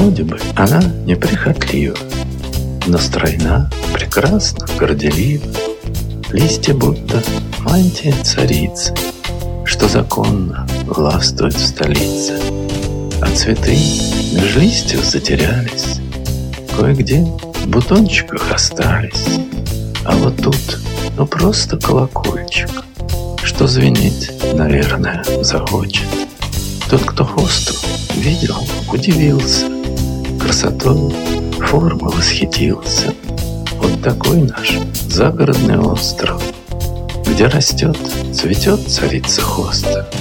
Вроде бы она неприхотлива, но стройна, прекрасна, горделива. Листья будто мантия царицы, что законно властвует в столице. А цветы меж листьев затерялись, кое-где в бутончиках остались. А вот тут, ну просто колокольчик, что звенеть, наверное, захочет. Тот, кто хосту видел, удивился, красотой формы восхитился. Вот такой наш загородный остров, где растет, цветет царица хоста.